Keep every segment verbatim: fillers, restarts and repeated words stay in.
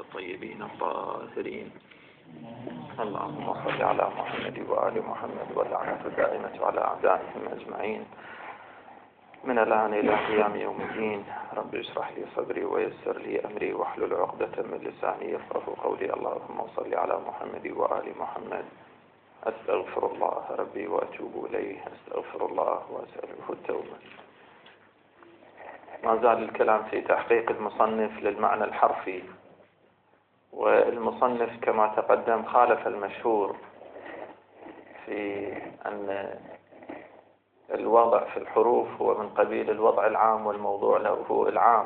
الطيبين الطاهرين. اللهم صل على محمد وآل محمد واللعنة الدائمة على أعدائهم أجمعين من الآن إلى قيام يوم الدين. رب اشرح لي صدري ويسر لي أمري واحلل عقدة من لساني يفقهوا قولي. اللهم صل على محمد وآل محمد. أستغفر الله ربي وأتوب إليه، أستغفر الله وأسأله التوبة. ما زال الكلام في تحقيق المصنف للمعنى الحرفي، والمصنف كما تقدم خالف المشهور في أن الوضع في الحروف هو من قبيل الوضع العام والموضوع له العام.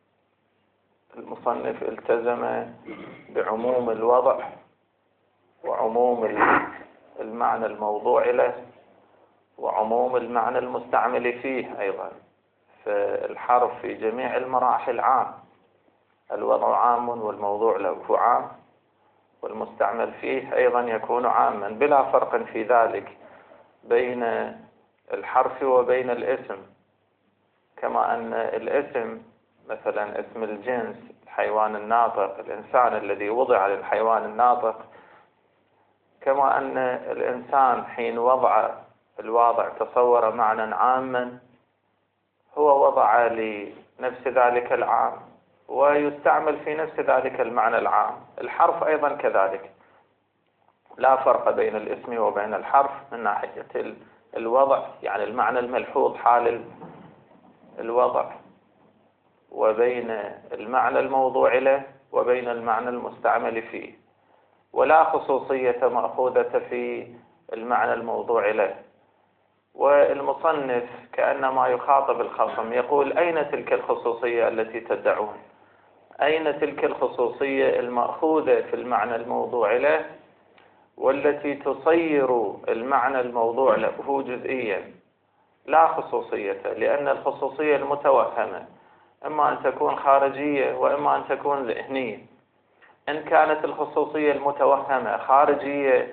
المصنف التزم بعموم الوضع وعموم المعنى الموضوع له وعموم المعنى المستعمل فيه أيضا. فالحرف في جميع المراحل عام، الوضع عام والموضوع له عام والمستعمل فيه أيضا يكون عاما، بلا فرق في ذلك بين الحرف وبين الاسم. كما أن الاسم مثلا اسم الجنس الحيوان الناطق، الإنسان الذي وضع للحيوان الناطق، كما أن الإنسان حين وضع الواضع تصور معنى عاما هو وضع لنفس ذلك العام ويستعمل في نفس ذلك المعنى العام. الحرف أيضا كذلك، لا فرق بين الاسم وبين الحرف من ناحية الوضع، يعني المعنى الملحوظ حال الوضع، وبين المعنى الموضوع له وبين المعنى المستعمل فيه، ولا خصوصية مأخوذة في المعنى الموضوع له. والمصنف كأنما يخاطب الخصم يقول: أين تلك الخصوصية التي تدعون؟ أين تلك الخصوصية المأخوذة في المعنى الموضوع له والتي تصير المعنى الموضوع له جزئيا؟ لا خصوصية، لأن الخصوصية المتوهمة إما أن تكون خارجية وإما أن تكون ذهنية. إن كانت الخصوصية المتوهمة خارجية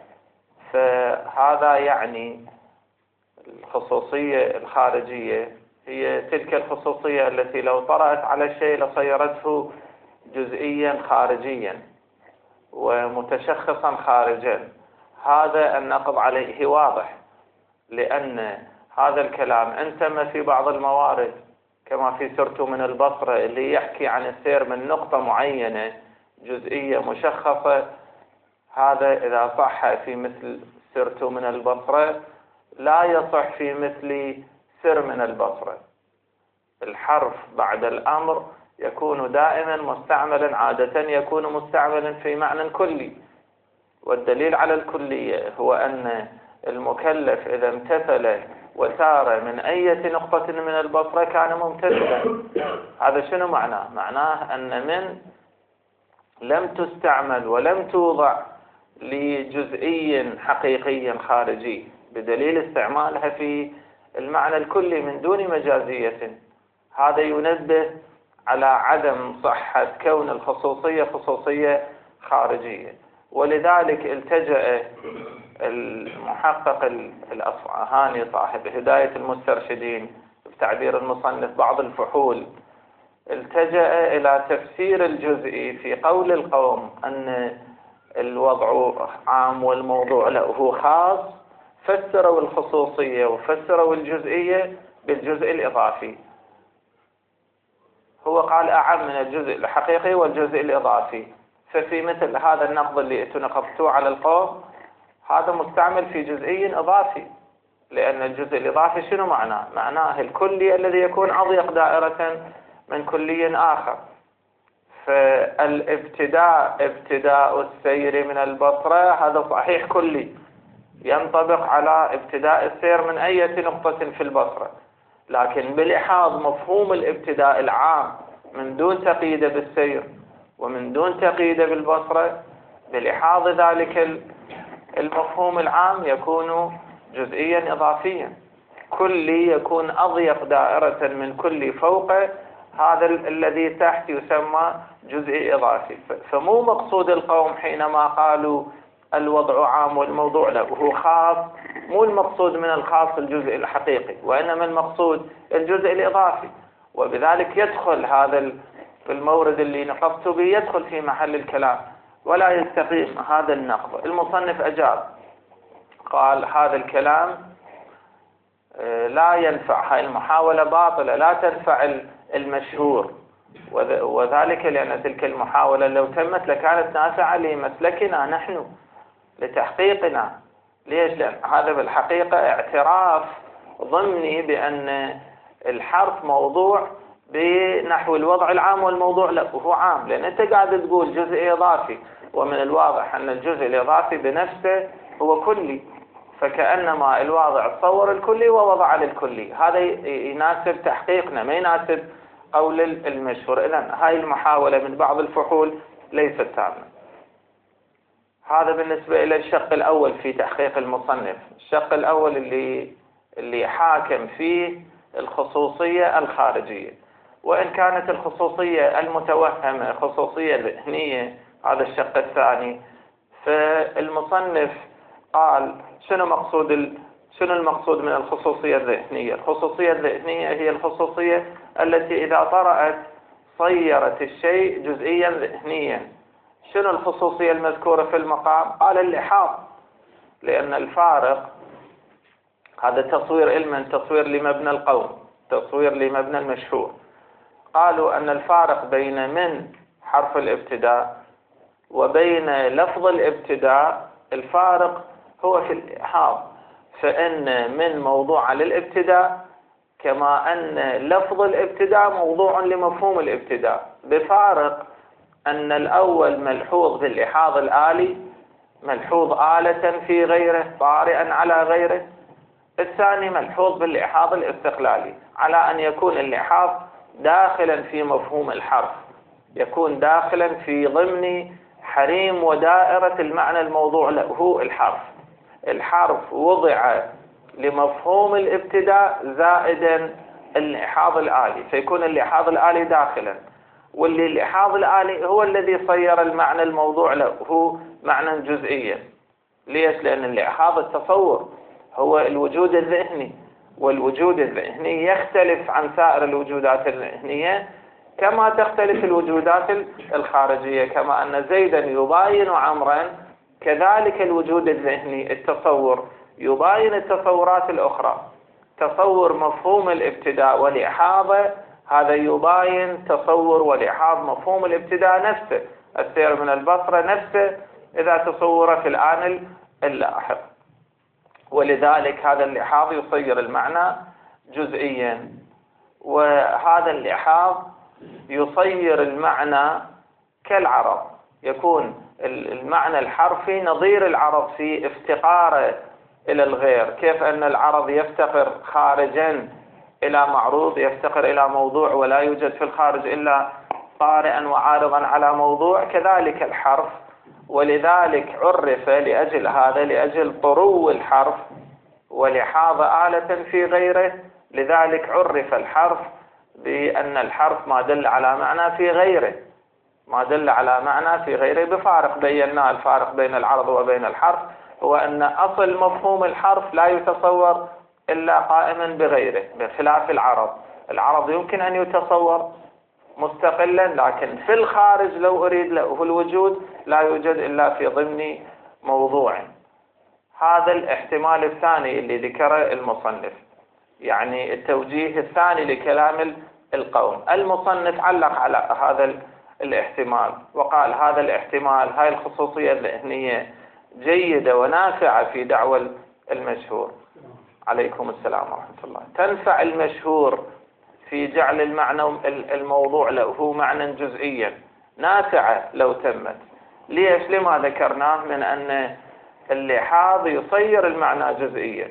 فهذا يعني الخصوصية الخارجية هي تلك الخصوصية التي لو طرأت على الشيء لصيرته جزئيا خارجيا ومتشخصا خارجا. هذا النقض عليه واضح، لأن هذا الكلام انتم في بعض الموارد كما في سرت من البصرة اللي يحكي عن السير من نقطة معينة جزئية مشخصة. هذا إذا صح في مثل سرت من البصرة لا يصح في مثل سر من البصرة. الحرف بعد الأمر يكون دائما مستعملا، عادة يكون مستعملا في معنى كلي، والدليل على الكلية هو أن المكلف إذا امتثل وسار من أي نقطة من البصرة كان ممتثلا. هذا شنو معناه؟ معناه أن من لم تستعمل ولم توضع لجزئي حقيقي خارجي، بدليل استعمالها في المعنى الكلي من دون مجازية. هذا ينبه على عدم صحة كون الخصوصية خصوصية خارجية. ولذلك التجأ المحقق الأصفهاني صاحب هداية المسترشدين بتعبير المصنف بعض الفحول، التجأ إلى تفسير الجزئي في قول القوم أن الوضع عام والموضوع له خاص. فسروا الخصوصية وفسروا الجزئية بالجزء الإضافي. هو قال أعم من الجزء الحقيقي والجزء الإضافي. ففي مثل هذا النقض اللي نقضتوه على القوم هذا مستعمل في جزئي إضافي، لأن الجزء الإضافي شنو معناه؟ معناه الكلي الذي يكون أضيق دائرة من كلي آخر. فالابتداء ابتداء السير من البصرة هذا صحيح كلي، ينطبق على ابتداء السير من أي نقطة في البصرة، لكن بلحاظ مفهوم الابتداء العام من دون تقييد بالسير ومن دون تقييد بالبصرة، بلحاظ ذلك المفهوم العام يكون جزئيا إضافيا. كلي يكون أضيق دائرة من كلي فوق هذا الذي تحت يسمى جزء إضافي. فمو مقصود القوم حينما قالوا الوضع عام والموضوع له خاص، مو المقصود من الخاص الجزء الحقيقي، وإنما المقصود الجزء الإضافي. وبذلك يدخل هذا في المورد اللي نقضت به يدخل في محل الكلام ولا يستقيم هذا النقض. المصنف أجاب قال هذا الكلام لا ينفع، هاي المحاولة باطلة لا تنفع المشهور، وذلك لأن تلك المحاولة لو تمت لكانت نافعة لمسلكنا نحن لتحقيقنا. ليش؟ لأن هذا بالحقيقة اعتراف ضمني بأن الحرف موضوع بنحو الوضع العام والموضوع لا هو عام، لأن أنت قاعد تقول جزء إضافي، ومن الواضح أن الجزء الإضافي بنفسه هو كلي، فكأنما الواضع تصور الكلي ووضع للكلي. هذا يناسب تحقيقنا ما يناسب قول المشهور. إذن هاي المحاولة من بعض الفحول ليست تامة. هذا بالنسبة إلى الشق الأول في تحقيق المصنف. الشق الأول اللي اللي حاكم فيه الخصوصية الخارجية، وإن كانت الخصوصية المتوهمة خصوصية ذهنية، هذا الشق الثاني. فالمصنف قال شنو مقصود ال... شنو المقصود من الخصوصية الذهنية؟ الخصوصية الذهنية هي الخصوصية التي إذا طرأت صيرت الشيء جزئيا ذهنيا. شنو الخصوصية المذكورة في المقام؟ قال اللحاظ، لأن الفارق هذا تصوير علما، تصوير لمبنى القول، تصوير لمبنى المشهور. قالوا أن الفارق بين من حرف الابتداء وبين لفظ الابتداء، الفارق هو في اللحاظ، فإن من موضوع للابتداء كما أن لفظ الابتداء موضوع لمفهوم الابتداء، بفارق أن الأول ملحوظ باللحاظ الآلي، ملحوظ آلة في غيره طارئا على غيره. الثاني ملحوظ باللحاظ الاستقلالي، على أن يكون اللحاظ داخلا في مفهوم الحرف، يكون داخلا في ضمن حريم ودائرة المعنى الموضوع له الحرف. الحرف وضع لمفهوم الابتداء زائدا اللحاظ الآلي، فيكون اللحاظ الآلي داخلا، واللي اللحاظ الآلي هو الذي صير المعنى الموضوع له هو معنى جزئيا. ليش؟ لأن اللحاظ التصور هو الوجود الذهني، والوجود الذهني يختلف عن سائر الوجودات الذهنية كما تختلف الوجودات الخارجية. كما أن زيدا يباين عمرا، كذلك الوجود الذهني التصور يباين التصورات الأخرى. تصور مفهوم الابتداء ولحاظه هذا يباين تصور ولحاظ مفهوم الابتداء نفسه. السير من البصرة نفسه إذا تصور في الآن اللاحق، ولذلك هذا اللحاظ يصير المعنى جزئيا، وهذا اللحاظ يصير المعنى كالعرض، يكون المعنى الحرفي نظير العرض في افتقاره إلى الغير. كيف أن العرض يفتقر خارجا إلى معروض، يفتقر إلى موضوع ولا يوجد في الخارج إلا طارئا وعارضا على موضوع، كذلك الحرف. ولذلك عرف لأجل هذا، لأجل طرو الحرف ولحاظ آلة في غيره، لذلك عرف الحرف بأن الحرف ما دل على معنى في غيره، ما دل على معنى في غيره بفارق بينا. الفارق بين العرض وبين الحرف هو أن أصل مفهوم الحرف لا يتصور إلا قائما بغيره، بخلاف العرض. العرض يمكن أن يتصور مستقلا، لكن في الخارج لو أريد له الوجود لا يوجد إلا في ضمن موضوع. هذا الاحتمال الثاني اللي ذكره المصنف، يعني التوجيه الثاني لكلام القوم. المصنف علق على هذا الاحتمال وقال هذا الاحتمال، هاي الخصوصية الذهنية جيدة ونافعة في دعوى المشهور. عليكم السلام ورحمة الله. تنفع المشهور في جعل المعنى الموضوع له معنى جزئيا، نافعة لو تمت. ليش؟ لما ذكرناه من أن اللحاظ يصير المعنى جزئيا،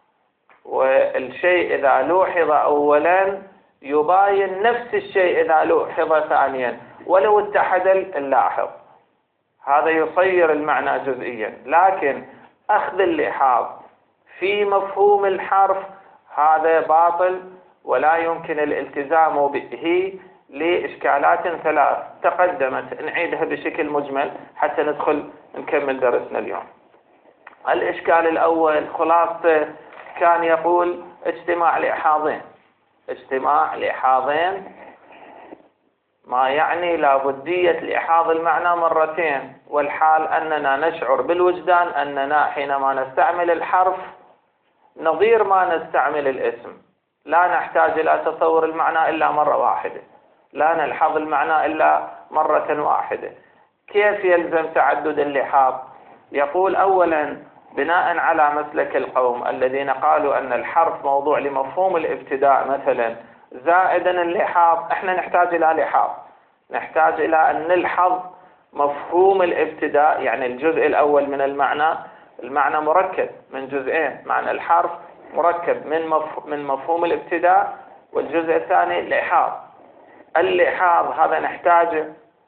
والشيء إذا لوحظ أولا يباين نفس الشيء إذا لوحظ ثانيا ولو اتحد اللاحظ، هذا يصير المعنى جزئيا. لكن أخذ اللحاظ في مفهوم الحرف هذا باطل ولا يمكن الالتزام به لإشكالات ثلاث تقدمت، نعيدها بشكل مجمل حتى ندخل نكمل درسنا اليوم. الإشكال الأول خلاصة كان يقول اجتماع لحاظين، اجتماع لحاظين ما يعني لابدية لإيحاظ المعنى مرتين، والحال أننا نشعر بالوجدان أننا حينما نستعمل الحرف نظير ما نستعمل الاسم، لا نحتاج إلى تصور المعنى إلا مرة واحدة، لا نلحظ المعنى إلا مرة واحدة. كيف يلزم تعدد اللحاظ؟ يقول أولا بناء على مسلك القوم الذين قالوا أن الحرف موضوع لمفهوم الابتداء مثلا زائدا اللحاظ، احنا نحتاج إلى لحاظ، نحتاج إلى أن نلحظ مفهوم الابتداء، يعني الجزء الأول من المعنى. المعنى مركب من جزئين، معنى الحرف مركب من من مفهوم الابتداء، والجزء الثاني لحاظ. اللحاظ هذا نحتاجه،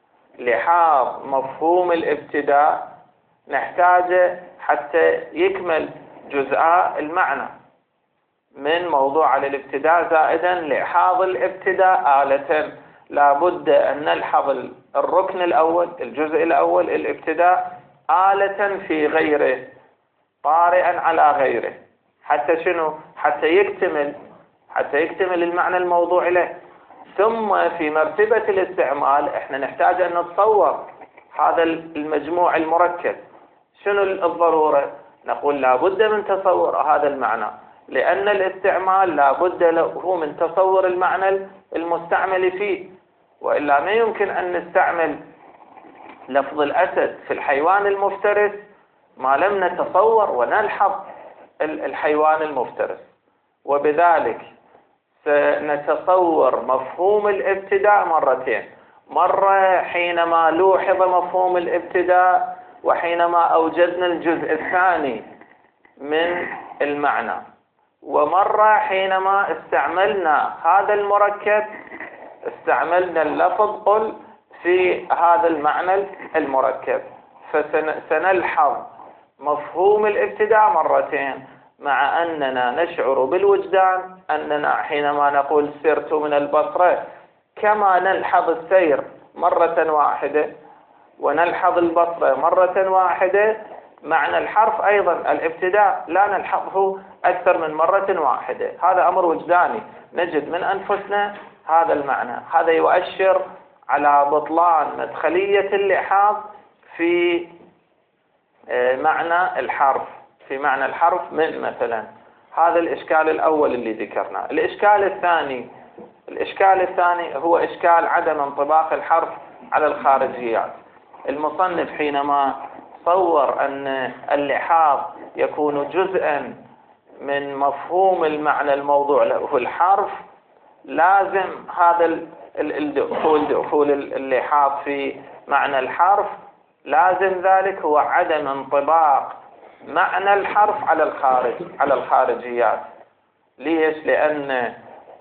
لحاظ مفهوم الابتداء نحتاجه حتى يكمل جزء المعنى من موضوع على الابتداء زائدا لحاظ الابتداء آلة. لابد أن نلحظ الركن الأول، الجزء الأول الابتداء آلة في غيره، طارئا على غيره، حتى شنو؟ حتى يكتمل حتى يكتمل المعنى الموضوع له. ثم في مرتبة الاستعمال احنا نحتاج أن نتصور هذا المجموع المركب. شنو الضرورة؟ نقول لابد من تصور هذا المعنى، لأن الاستعمال لابد له من تصور المعنى المستعمل فيه، وإلا ما يمكن أن نستعمل لفظ الأسد في الحيوان المفترس ما لم نتصور ونلحظ الحيوان المفترس. وبذلك سنتصور مفهوم الابتداء مرتين، مرة حينما لوحظ مفهوم الابتداء وحينما أوجدنا الجزء الثاني من المعنى، ومرة حينما استعملنا هذا المركب، استعملنا اللفظ قل في هذا المعنى المركب. فسنلحظ مفهوم الابتداء مرتين، مع أننا نشعر بالوجدان أننا حينما نقول سرت من البصرة كما نلحظ السير مرة واحدة ونلحظ البصرة مرة واحدة، معنى الحرف أيضا الابتداء لا نلحظه أكثر من مرة واحدة. هذا أمر وجداني نجد من أنفسنا هذا المعنى. هذا يؤشر على بطلان مدخلية اللحاظ في معنى الحرف في معنى الحرف من مثلا. هذا الإشكال الأول اللي ذكرناه. الإشكال الثاني الإشكال الثاني هو إشكال عدم انطباق الحرف على الخارجيات. المصنف حينما صور أن اللحاظ يكون جزءا من مفهوم المعنى الموضوع له الحرف، لازم هذا الدخول دخول اللحاظ في معنى الحرف لازم ذلك هو عدم انطباق معنى الحرف على الخارج على الخارجيات. ليش؟ لأن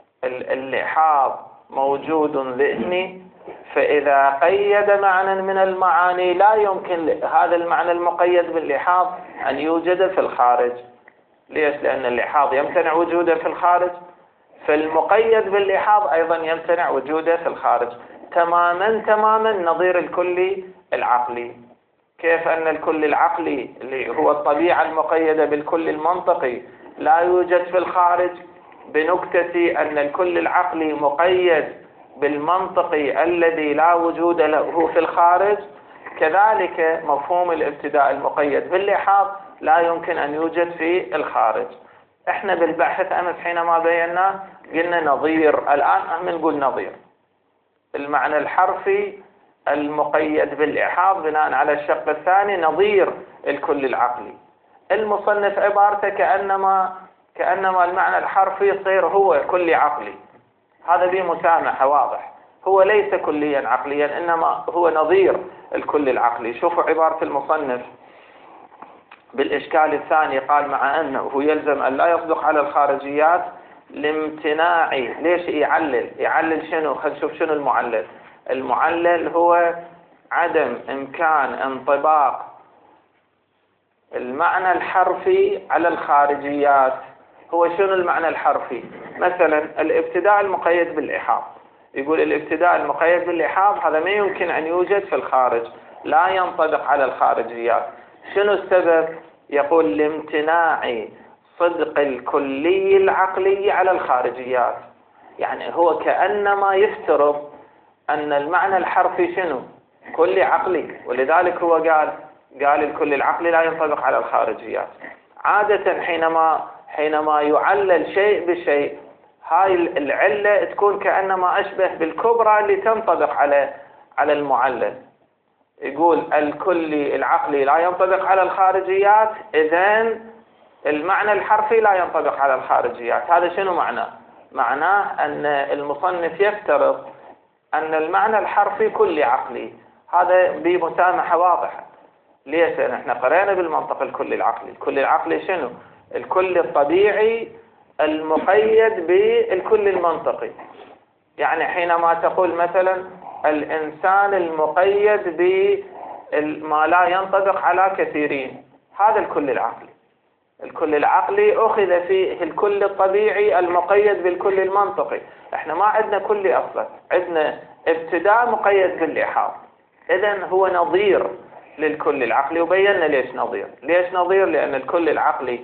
اللحاظ موجود ذهني، فإذا قيد معنى من المعاني لا يمكن هذا المعنى المقيد باللحاظ أن يوجد في الخارج. ليش؟ لأن اللحاظ يمتنع وجوده في الخارج، فالمقيد باللحاظ أيضا يمتنع وجوده في الخارج. تماما تماما نظير الكلي العقلي. كيف أن الكل العقلي اللي هو الطبيعة المقيدة بالكل المنطقي لا يوجد في الخارج، بنكتة أن الكل العقلي مقيد بالمنطقي الذي لا وجود له في الخارج، كذلك مفهوم الابتداء المقيد باللحاظ لا يمكن أن يوجد في الخارج. احنا بالبحث أمس حينما بينا قلنا نظير، الآن هم نقول نظير المعنى الحرفي المقيد بالإحاط بناء على الشق الثاني نظير الكل العقلي. المصنف عبارته كأنما كأنما المعنى الحرفي يصير هو كلي عقلي. هذا بمسامحة واضح، هو ليس كليا عقليا إنما هو نظير الكل العقلي. شوفوا عبارة المصنف بالإشكال الثاني، قال مع أنه يلزم أن لا يصدق على الخارجيات لامتناع. ليش يعلل؟ يعلل شنو؟ خلينا نشوف شنو المعلل. المعلل هو عدم إمكان انطباق المعنى الحرفي على الخارجيات. هو شنو المعنى الحرفي؟ مثلا الابتداء المقيد بالإحاط، يقول الابتداء المقيد بالإحاط هذا ما يمكن أن يوجد في الخارج، لا ينطبق على الخارجيات. شنو السبب؟ يقول لامتناع صدق الكلي العقلي على الخارجيات. يعني هو كأنما يفترض أن المعنى الحرفي شنو؟ كلي عقلي، ولذلك هو قال قال الكل العقلي لا ينطبق على الخارجيات. عادة حينما حينما يعلل شيء بشيء، هاي العلة تكون كأنما أشبه بالكبرى اللي تنطبق على على المعلل. يقول الكلي العقلي لا ينطبق على الخارجيات، إذن المعنى الحرفي لا ينطبق على الخارجيات. هذا شنو معناه؟ معناه أن المصنف يفترض أن المعنى الحرفي كلي عقلي. هذا بمسامحة واضحة. ليش؟ احنا قرأنا بالمنطق الكلي العقلي. الكلي العقلي شنو؟ الكل الطبيعي المقيد بالكل المنطقي. يعني حينما تقول مثلا الإنسان المقيد بما لا ينطبق على كثيرين، هذا الكل العقلي. الكل العقلي أخذ فيه الكل الطبيعي المقيد بالكل المنطقي. احنا ما عندنا كلي أصلا، عندنا ابتداء مقيد بالإحاط. إذن هو نظير للكل العقلي، وبينا ليش نظير. ليش نظير؟ لأن الكل العقلي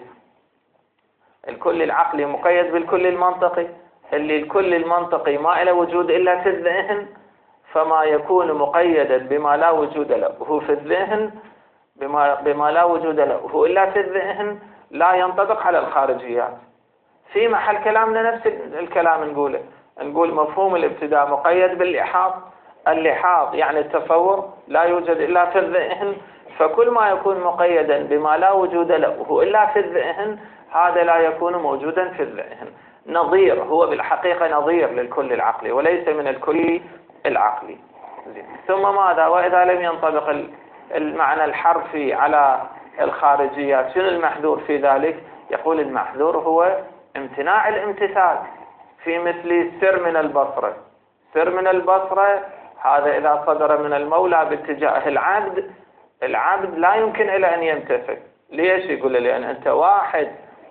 الكل العقلي مقيد بالكل المنطقي، اللي الكل المنطقي ما له وجود إلا في الذهن، فما يكون مقيدا بما لا وجود له هو في الذهن، بما, بما لا وجود له هو إلا في الذهن، لا ينطبق على الخارجيات. في محل كلامنا نفس الكلام نقوله، نقول مفهوم الابتداء مقيد بالإحاط. الإحاط يعني التصور لا يوجد إلا في الذهن، فكل ما يكون مقيدا بما لا وجود له هو إلا في الذهن، هذا لا يكون موجودا في الذهن. نظير، هو بالحقيقة نظير للكل العقلي وليس من الكل العقلي. ثم ماذا؟ وإذا لم ينطبق المعنى الحرفي على الخارجيات، شنو المحذور في ذلك؟ يقول المحذور هو امتناع الامتثال في مثل سر من البصرة. سر من البصرة هذا إذا صدر من المولى باتجاه العبد، العبد لا يمكن إلى أن يمتثل. ليش؟ يقول لأن أنت واحد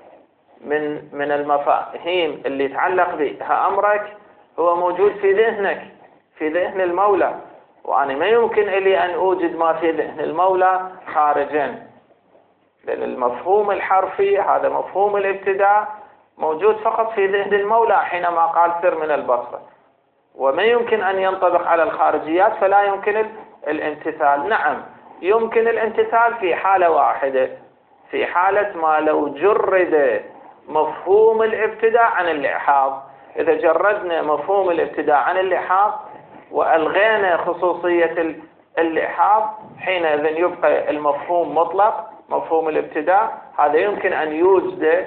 من من المفاهيم اللي يتعلق بها أمرك هو موجود في ذهنك، في ذهن المولى، وأنا ما يمكن لي أن أوجد ما في ذهن المولى خارجا، لأن المفهوم الحرفي هذا مفهوم الابتداء موجود فقط في ذهن المولى حينما قال سر من البصرة، وما يمكن أن ينطبق على الخارجيات، فلا يمكن الامتثال. نعم يمكن الامتثال في حالة واحدة، في حالة ما لو جرد مفهوم الابتداء عن الإحاط. إذا جردنا مفهوم الابتداء عن الإحاط وألغينا خصوصية الإحاط، حينئذ يبقى المفهوم مطلق، مفهوم الابتداء. هذا يمكن أن يوجد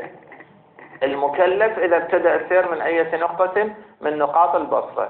المكلف إذا ابتدأ السير من أي نقطة من نقاط البصرة.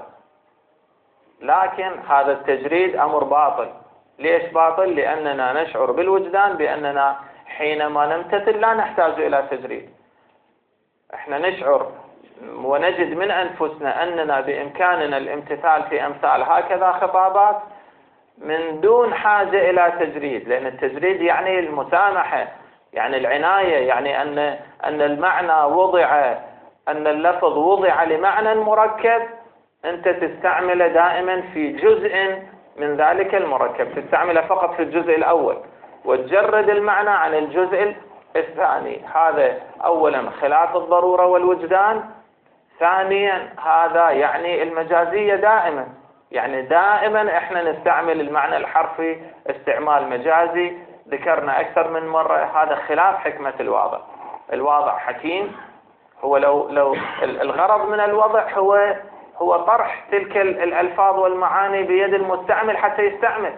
لكن هذا التجريد أمر باطل. ليش باطل؟ لأننا نشعر بالوجدان بأننا حينما نمتثل لا نحتاج إلى تجريد. احنا نشعر ونجد من أنفسنا أننا بإمكاننا الامتثال في أمثال هكذا خطابات من دون حاجة إلى تجريد، لأن التجريد يعني المسامحة، يعني العناية، يعني أن أن المعنى وضع، أن اللفظ وضع لمعنى مركب، أنت تستعمله دائما في جزء من ذلك المركب، تستعمله فقط في الجزء الأول وتجرد المعنى عن الجزء الثاني. هذا أولا خلاف الضرورة والوجدان. ثانيا هذا يعني المجازية دائما، يعني دائما احنا نستعمل المعنى الحرفي استعمال مجازي، ذكرنا أكثر من مرة. هذا خلاف حكمة الواضع. الواضع حكيم، هو لو لو الغرض من الوضع هو هو طرح تلك الألفاظ والمعاني بيد المستعمل حتى يستعمل.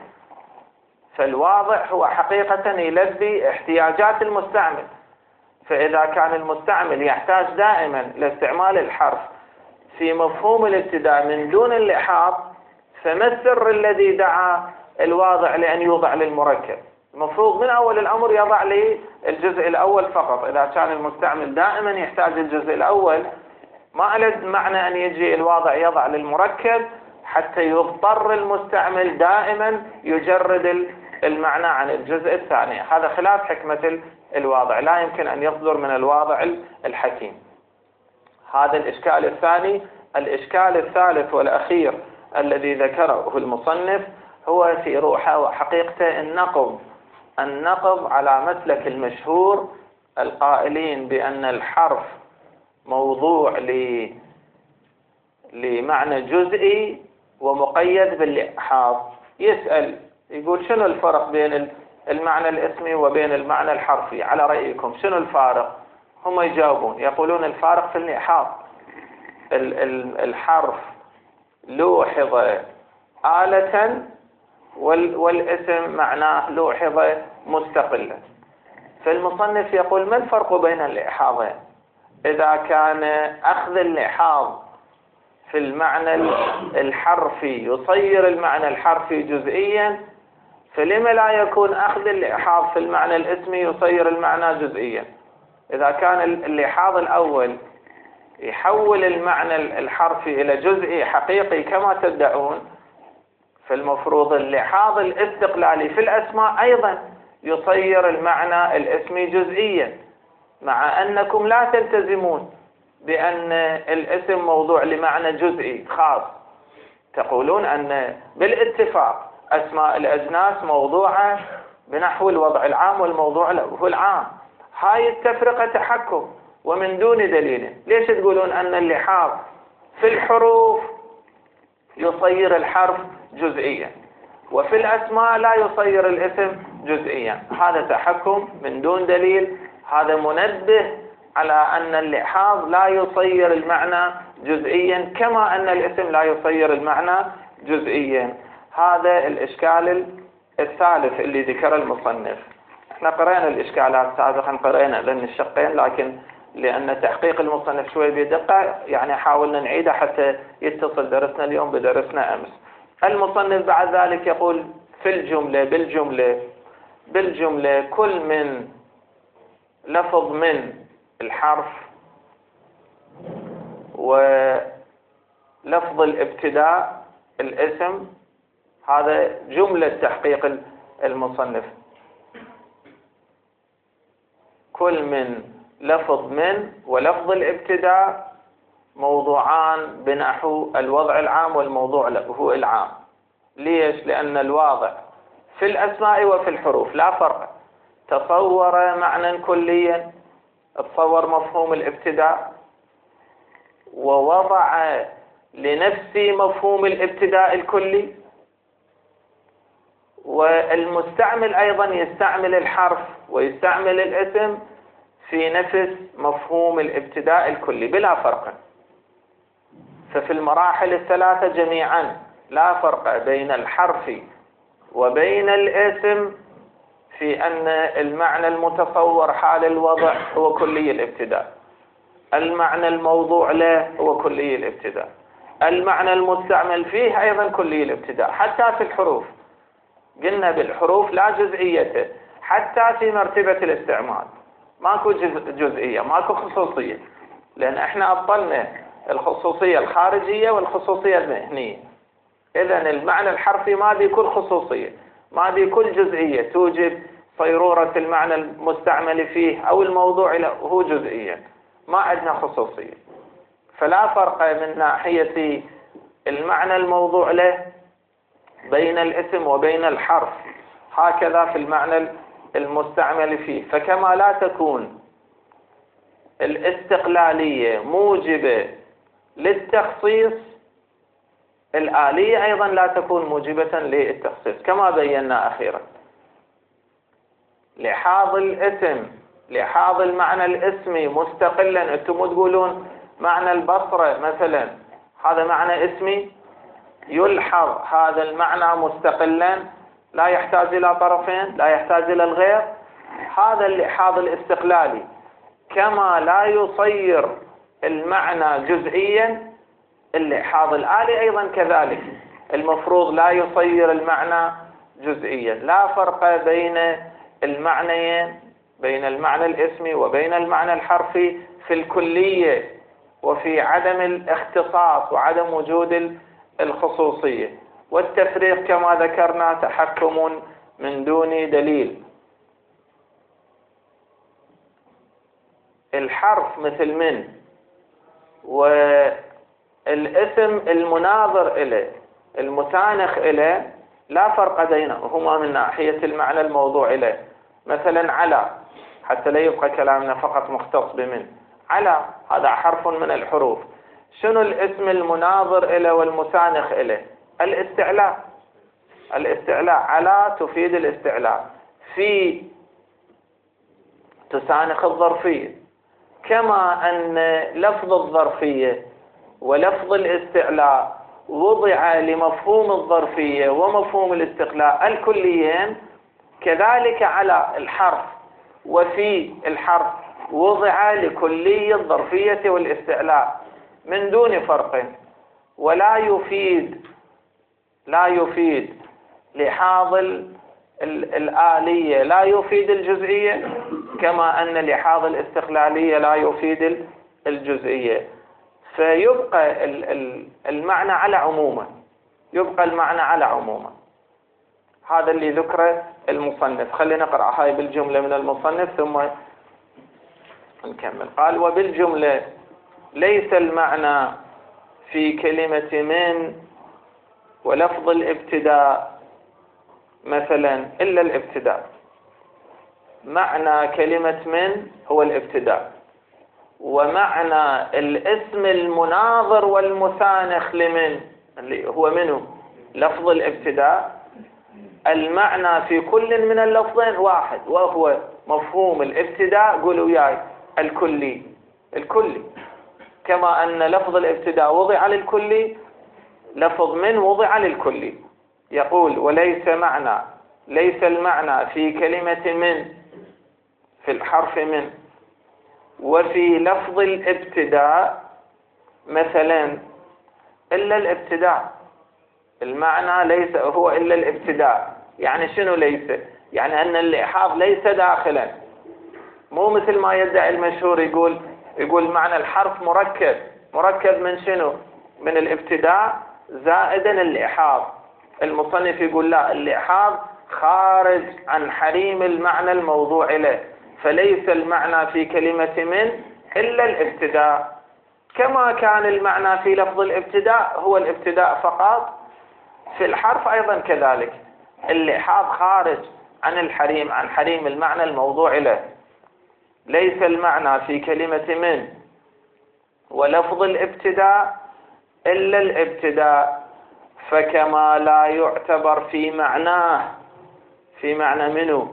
فالواضع هو حقيقة يلبي احتياجات المستعمل. فإذا كان المستعمل يحتاج دائما لاستعمال الحرف في مفهوم الابتداء من دون الإحاط، فما السر الذي دعا الواضع لأن يوضع للمركب؟ المفروض من أول الأمر يضع لي الجزء الأول فقط. إذا كان المستعمل دائما يحتاج الجزء الأول، ما له معنى أن يجي الواضع يضع للمركب حتى يضطر المستعمل دائما يجرد المعنى عن الجزء الثاني. هذا خلاف حكمة الواضع، لا يمكن أن يصدر من الواضع الحكيم. هذا الإشكال الثاني. الإشكال الثالث والأخير الذي ذكره المصنف هو في روحه وحقيقته النقض النقض على مسلك المشهور القائلين بأن الحرف موضوع لمعنى جزئي ومقيد باللحاظ. يسأل يقول شنو الفرق بين المعنى الاسمي وبين المعنى الحرفي على رأيكم؟ شنو الفارق؟ هم يجاوبون يقولون الفارق في اللحاظ. الحرف لوحظ آلة والاسم معناه لوحظ مستقلة. فالمصنف يقول ما الفرق بين اللحاظين؟ إذا كان أخذ اللحاظ في المعنى الحرفي يصير المعنى الحرفي جزئيا، فلما لا يكون أخذ اللحاظ في المعنى الاسمي يصير المعنى جزئيا؟ إذا كان اللحاظ الأول يحول المعنى الحرفي إلى جزئي حقيقي كما تدعون، فالمفروض اللحاظ الاستقلالي في الأسماء أيضا يصير المعنى الاسمي جزئيا، مع أنكم لا تلتزمون بأن الاسم موضوع لمعنى جزئي خاص. تقولون أن بالاتفاق أسماء الأجناس موضوعة بنحو الوضع العام والموضوع له العام. هاي التفرقة تحكم ومن دون دليل. ليش تقولون أن اللحاظ في الحروف يصير الحرف جزئيا وفي الأسماء لا يصير الاسم جزئيا؟ هذا تحكم من دون دليل. هذا منبه على أن اللحاظ لا يصير المعنى جزئيا كما أن الاسم لا يصير المعنى جزئيا. هذا الإشكال الثالث اللي ذكر المصنف. احنا قرأنا الإشكالات سابقا، قرأنا ذن الشقين، لكن لأن تحقيق المصنف شوي بدقة يعني حاولنا نعيده حتى يتصل درسنا اليوم بدرسنا أمس. المصنف بعد ذلك يقول في الجملة بالجملة بالجملة كل من لفظ من الحرف ولفظ الابتداء الاسم، هذا جملة تحقيق المصنف. كل من لفظ من ولفظ الابتداء موضوعان بنحو الوضع العام والموضوع له العام. ليش؟ لأن الواضع في الأسماء وفي الحروف لا فرق. تصور معنى كليا، تصور مفهوم الابتداء ووضع لنفسي مفهوم الابتداء الكلي، والمستعمل أيضا يستعمل الحرف ويستعمل الاسم في نفس مفهوم الابتداء الكلي بلا فرق. ففي المراحل الثلاثة جميعا لا فرق بين الحرف وبين الاسم في أن المعنى المتصور حال الوضع هو كلي الابتداء، المعنى الموضوع له هو كلي الابتداء، المعنى المستعمل فيه أيضا كلي الابتداء. حتى في الحروف قلنا بالحروف لا جزئية، حتى في مرتبة الاستعمال ماكو جزئية، ماكو خصوصية، لأن احنا أبطلنا الخصوصية الخارجية والخصوصية المهنية. إذن المعنى الحرفي ما بيكون خصوصية، ما بيكون جزئية توجب صيرورة المعنى المستعمل فيه أو الموضوع له هو جزئيا، ما عندنا خصوصية. فلا فرق من ناحية المعنى الموضوع له بين الاسم وبين الحرف، هكذا في المعنى المستعمل فيه. فكما لا تكون الاستقلالية موجبة للتخصيص، الآلية أيضا لا تكون موجبة للتخصيص كما بينا أخيرا. لحاظ الاسم، لحاظ المعنى الاسمي مستقلا. أنتم تقولون معنى البصرة مثلا هذا معنى اسمي، يلحظ هذا المعنى مستقلا لا يحتاج إلى طرفين، لا يحتاج إلى الغير. هذا اللحاظ الاستقلالي كما لا يصير المعنى جزئيا، اللحاظ الآلي أيضا كذلك المفروض لا يصير المعنى جزئيا. لا فرق بين المعنيين، بين المعنى الاسمي وبين المعنى الحرفي في الكلية وفي عدم الاختصاص وعدم وجود الخصوصية. والتفريق كما ذكرنا تحكم من دون دليل. الحرف مثل من والاسم المناظر إليه المتانخ إليه لا فرق بينهما من ناحية المعنى الموضوع إليه. مثلا على، حتى لا يبقى كلامنا فقط مختص بمن. على هذا حرف من الحروف. شنو الاسم المناظر إليه والمتانخ إليه؟ الاستعلاء. الاستعلاء على تفيد الاستعلاء، في تسانخ الظرفية، كما أن لفظ الظرفية ولفظ الاستعلاء وضع لمفهوم الظرفية ومفهوم الاستقلاء الكليين، كذلك على الحرف وفي الحرف وضع لكلي الظرفية والاستعلاء من دون فرق، ولا يفيد لا يفيد لحاظ الآلية لا يفيد الجزئية، كما أن لحاظ الاستقلالية لا يفيد الجزئية. فيبقى المعنى على عمومه، يبقى المعنى على عمومه. هذا اللي ذكره المصنف. خلينا نقرأ هاي بالجملة من المصنف ثم نكمل. قال: وبالجملة ليس المعنى في كلمة من ولفظ الابتداء مثلا إلا الابتداء. معنى كلمة من هو الابتداء، ومعنى الاسم المناظر والمسانخ لمن اللي هو منه لفظ الابتداء. المعنى في كل من اللفظين واحد، وهو مفهوم الابتداء، قولوا وياي، الكلي. الكلي كما أن لفظ الابتداء وضع للكلي، لفظ من وضع للكلي. يقول: وليس معنى ليس المعنى في كلمة من في الحرف من وفي لفظ الابتداء مثلا إلا الابتداء. المعنى ليس هو إلا الابتداء. يعني شنو ليس؟ يعني أن اللحاظ ليس داخلا، مو مثل ما يدعي المشهور يقول يقول معنى الحرف مركب. مركب من شنو؟ من الابتداء زائدا اللحاظ. المصنف يقول لا، اللحاظ خارج عن حريم المعنى الموضوع له، فليس المعنى في كلمة من إلا الابتداء، كما كان المعنى في لفظ الابتداء هو الابتداء فقط. في الحرف أيضا كذلك، اللحاظ خارج عن الحريم عن حريم المعنى الموضوع له. ليس المعنى في كلمة من ولفظ الابتداء إلا الابتداء، فكما لا يعتبر في معناه في معنى منه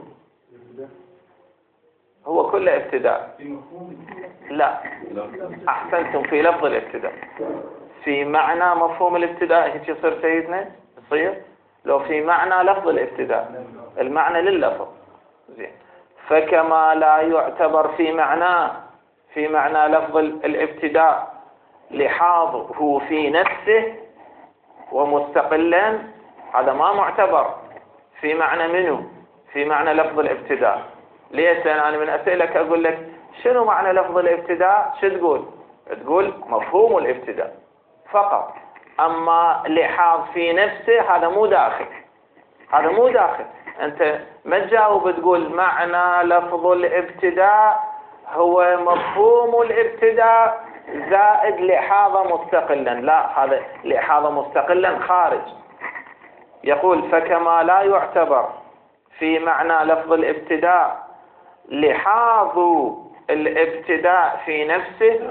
هو كل ابتداء. لا، أحسنتم، في لفظ الابتداء. في معنى مفهوم الابتداء هيك يصير سيدنا، يصير لو في معنى لفظ الابتداء، المعنى لللفظ. زين. فكما لا يعتبر في معناه في معنى لفظ الابتداء لحاظه في نفسه ومستقلا، هذا ما معتبر في معنى منه في معنى لفظ الابتداء. ليش؟ لأن أنا من أسألك أقول لك شنو معنى لفظ الابتداء، شو تقول؟ تقول مفهوم الابتداء فقط. أما لحاظ في نفسه هذا مو داخل، هذا مو داخل. أنت ما تجاوب تقول معنى لفظ الابتداء هو مفهوم الابتداء زائد لحاظ مستقلا، لا، هذا لحاظ مستقلا خارج. يقول: فكما لا يعتبر في معنى لفظ الابتداء لحاظ الابتداء في نفسه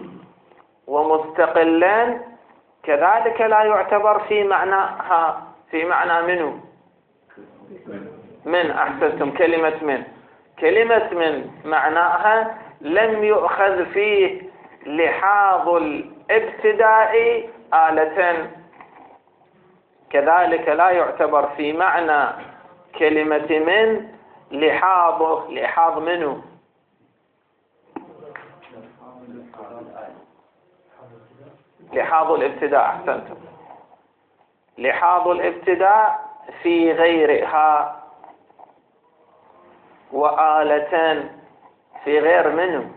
ومستقلا، كذلك لا يعتبر في معناها في معنى منه من. أحسنتم، كلمة من كلمة من معناها لم يؤخذ فيه لحاظ الابتداء آلة، كذلك لا يعتبر في معنى كلمة من لحاظه لحاظ منه. لحاظ الابتداء، أحسنتم، لحاظ الابتداء في غيرها، وآلة في غير منه.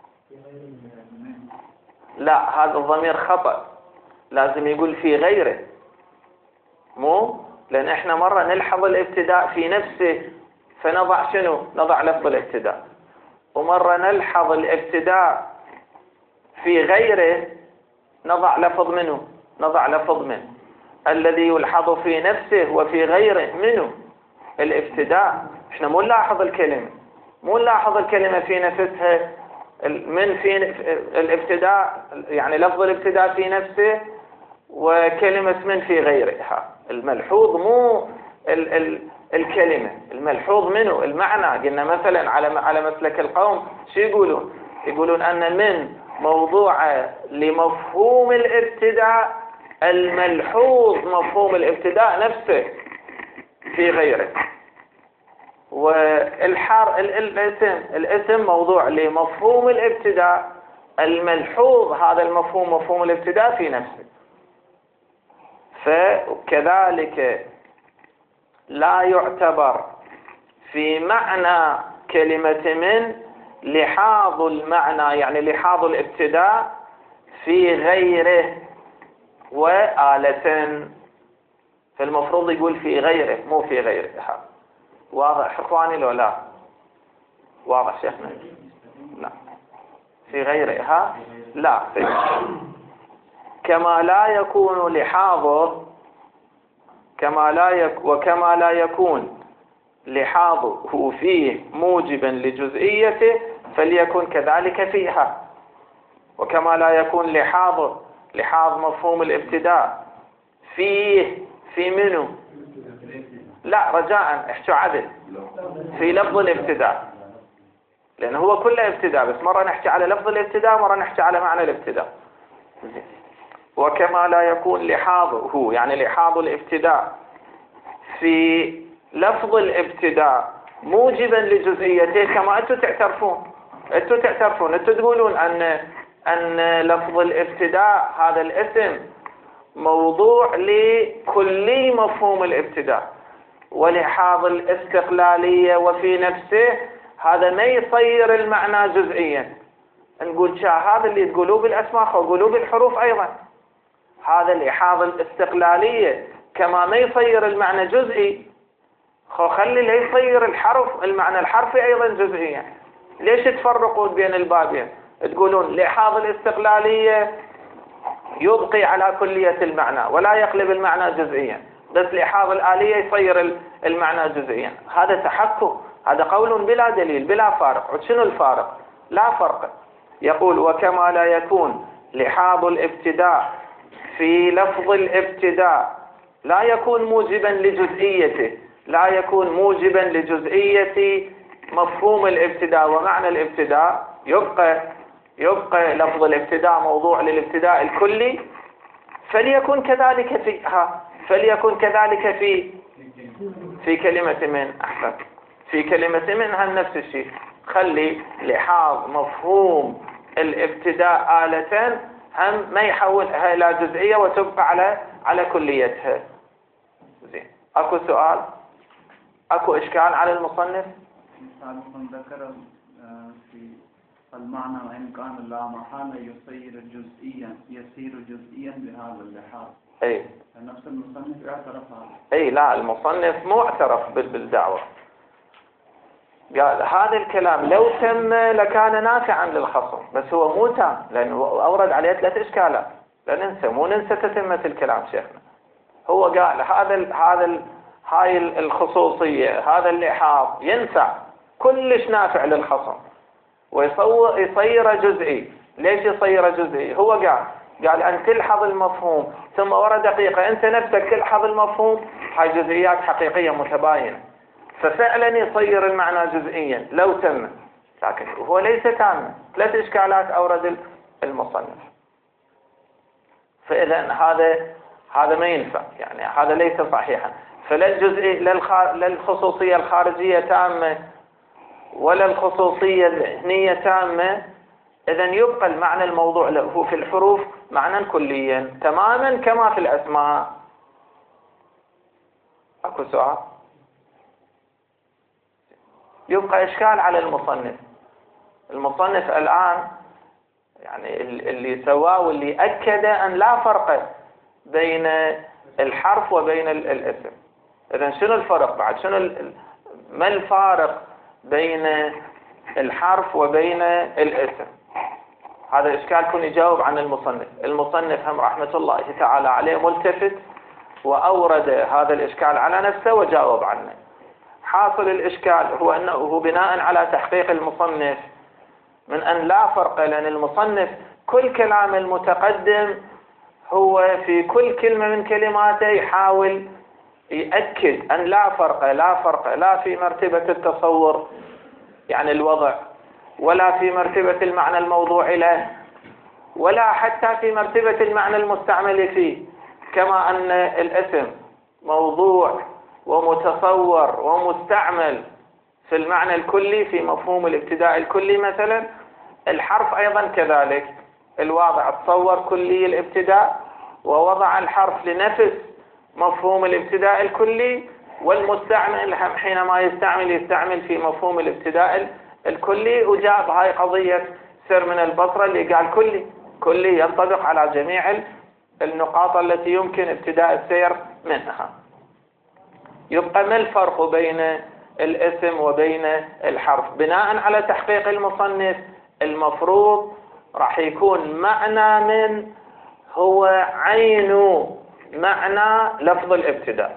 لا، هذا الضمير خطأ، لازم يقول في غيره، مو لأن احنا مرة نلحظ الابتداء في نفسه فنضع شنو؟ نضع لفظ الابتداء، ومرة نلحظ الابتداء في غيره نضع لفظ منه نضع لفظ منه. الذي يلحظ في نفسه وفي غيره منه الابتداء. احنا مو نلاحظ الكلمة مو نلاحظ الكلمة في نفسها، من في الابتداء يعني لفظ الابتداء في نفسه وكلمة من في غيرها. الملحوظ مو ال ال الكلمة، الملحوظ منه المعنى. قلنا مثلا على على مسلك القوم شو يقولون؟ يقولون أن من موضوعة لمفهوم الابتداء، الملحوظ مفهوم الابتداء نفسه في غيره. والحار الاسم الاسم موضوع لمفهوم الابتداء، الملحوظ هذا المفهوم مفهوم الابتداء في نفسه. فكذلك لا يعتبر في معنى كلمة من لحاظ المعنى، يعني لحاظ الابتداء في غيره وآلة. فالمفروض يقول في غيره مو في غيرها. واضح اخواني لو لا؟ واضح شيخنا؟ لا في غيرها لا في. كما لا يكون لحاظه كما لا يك وكما لا يكون لحاظه فيه موجبا لجزئيته فليكن كذلك فيها. وكما لا يكون لحاظه لحاظ مفهوم الابتداء فيه في منه، لا رجاء احكوا عدل، في لفظ الابتداء، لأنه هو كله ابتداء، بس مرة نحكي على لفظ الابتداء مرة نحكي على معنى الابتداء. وكما لا يكون لحاظه يعني لحاظ الابتداء في لفظ الابتداء موجبا لجزئيته، كما أنتم تعترفون أنتم تعترفون أنتم تقولون أن أن لفظ الابتداء هذا الاسم موضوع لكلي مفهوم الابتداء ولحاظ الاستقلالية وفي نفسه، هذا ما يصير المعنى جزئيا. نقول شا هذا اللي تقولوه بالأسماء قولوه بالحروف أيضا. هذا لحاظ الاستقلالية كما ما يصير المعنى جزئي، خلي لا يصير الحرف المعنى الحرفي أيضا جزئيا. ليش تفرقون بين البابين؟ تقولون لحاظ الاستقلالية يبقي على كلية المعنى ولا يقلب المعنى جزئيا، بس لحاظ الآلية يصير المعنى جزئيا. هذا تحكم، هذا قول بلا دليل بلا فارق. شنو الفارق؟ لا فرق. يقول وكما لا يكون لحاظ الابتداء في لفظ الابتداء لا يكون موجبا لجزئيته، لا يكون موجبا لجزئية مفهوم الابتداء ومعنى الابتداء، يبقى يبقى لفظ الابتداء موضوع للابتداء الكلي، فليكن كذلك فيها فليكن كذلك في في كلمة من. أحسن، في كلمة من هم نفس الشيء، خلي لحاظ مفهوم الابتداء آلة هم ما يحولها إلى جزئية وتبقى على على كليتها. زين، أكو سؤال؟ أكو إشكال على المصنف؟ ذكر في المعنى وإن كان لا محالة يصير جزئيا يصير جزئيا بهذا اللحاظ. أي نفس المصنف اعترف هذا. أي لا، المصنف مو اعترف بالدعوة، قال هذا الكلام لو تم لكان نافعا للخصم، بس هو مو تام لأنه أورد عليه ثلاث إشكالات. لا ننسى مو ننسى تتمة الكلام شيخنا. هو قال هذا ال هذا ال هاي الخصوصية هذا اللحاظ ينفع كلش نافع للخصم ويصور يصير جزئي. ليش يصير جزئي؟ هو قال قال أن تلحظ المفهوم ثم ورا دقيقة أنت نفسك تلحظ المفهوم، هاي جزئيات حقيقية متباينة، ففعلا يصير المعنى جزئيا لو تم، لكن هو ليس تاما. ثلاث إشكالات أورد المصنف. فإذا هذا هذا ما ينفع، يعني هذا ليس صحيحا. فلا الجزئي لا الخصوصية الخارجية تامة ولا الخصوصية الذهنية تامة. إذا يبقى المعنى الموضوع له في الحروف معنى كليا تماما كما في الأسماء. أكو سؤال؟ يبقى إشكال على المصنف. المصنف الآن يعني اللي سواه واللي أكد أن لا فرق بين الحرف وبين الاسم. إذن شنو الفرق بعد؟ شنو ما الفارق بين الحرف وبين الاسم؟ هذا إشكال كن يجاوب عن المصنف. المصنف هم رحمة الله تعالى عليه ملتفت وأورد هذا الإشكال على نفسه وجاوب عنه. حاصل الإشكال هو أنه بناء على تحقيق المصنف من أن لا فرق، لأن المصنف كل كلام المتقدم هو في كل كلمة من كلماته يحاول يأكد أن لا فرق لا فرق لا في مرتبة التصور يعني الوضع، ولا في مرتبة المعنى الموضوع له، ولا حتى في مرتبة المعنى المستعمل فيه. كما أن الاسم موضوع ومتصور ومستعمل في المعنى الكلي في مفهوم الابتداء الكلي مثلا، الحرف أيضا كذلك. الواضع تصور كلي الابتداء ووضع الحرف لنفس مفهوم الابتداء الكلي، والمستعمل حينما يستعمل يستعمل في مفهوم الابتداء الكلي. وجاب هاي قضية سر من البصرة اللي قال كلي كلي ينطبق على جميع النقاط التي يمكن ابتداء السير منها. يبقى ما الفرق بين الاسم وبين الحرف؟ بناء على تحقيق المصنف المفروض راح يكون معنى من هو عين معنى لفظ الابتداء.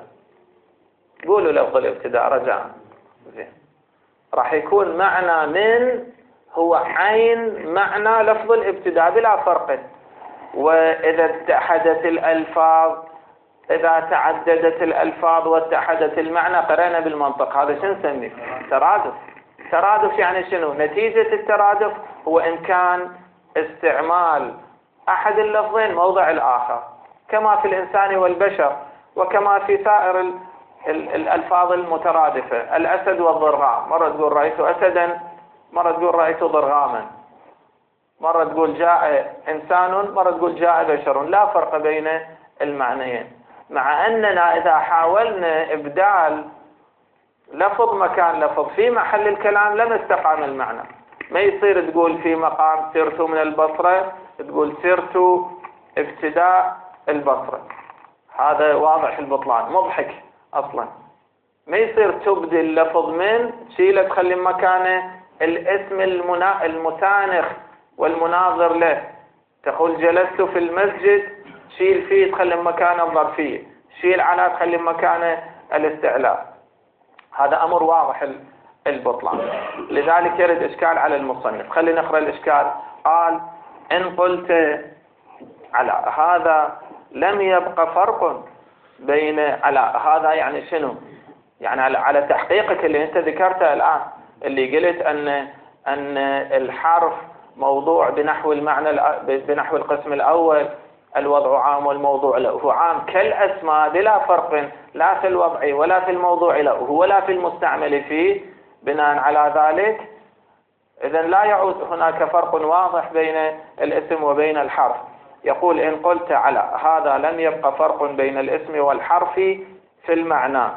قولوا لفظ الابتداء رجاء. زين. راح يكون معنى من هو عين معنى لفظ الابتداء بلا فرق. وإذا اتحدت الألفاظ إذا تعددت الألفاظ واتحدت المعنى قرأنا بالمنطق. هذا شنو نسميه؟ ترادف. ترادف يعني شنو؟ نتيجة الترادف هو إمكان استعمال أحد اللفظين موضع الآخر، كما في الإنسان والبشر وكما في سائر ال ال الألفاظ المترادفة. الأسد والضرغام، مرة تقول رأيت أسدا، مرة تقول رأيت ضرغاما، مرة تقول جاء إنسان، مرة تقول جاء بشر. لا فرق بين المعنيين، مع أننا إذا حاولنا إبدال لفظ مكان لفظ في محل الكلام لم استقام المعنى. ما يصير تقول في مقام سرت من البصرة تقول سرت ابتداء البصرة. هذا واضح البطلان، مضحك أصلا. ما يصير تبدل لفظ من شيله تخلي مكانه الاسم المنا... المتانخ والمناظر له. تقول جلست في المسجد، شيل فيه تخلي مكانه الظرفية، شيل على تخلي مكانه الاستعلاء. هذا أمر واضح البطلان. لذلك يرد إشكال على المصنف. خلينا نقرأ الإشكال. قال إن قلت على هذا لم يبقى فرق بين على هذا يعني شنو؟ يعني على, على تحقيقك اللي أنت ذكرته الآن، اللي قلت أن أن الحرف موضوع بنحو المعنى بنحو القسم الأول، الوضع عام والموضوع له عام كالأسماء بلا فرق لا في الوضع ولا في الموضوع له ولا في المستعمل فيه. بناء على ذلك إذن لا يعود هناك فرق واضح بين الاسم وبين الحرف. يقول إن قلت على هذا لم يبقى فرق بين الاسم والحرف في المعنى،